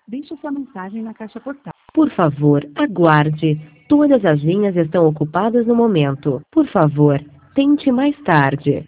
Deixe sua mensagem na caixa postal. Por favor, aguarde. Todas as linhas estão ocupadas no momento. Por favor, tente mais tarde.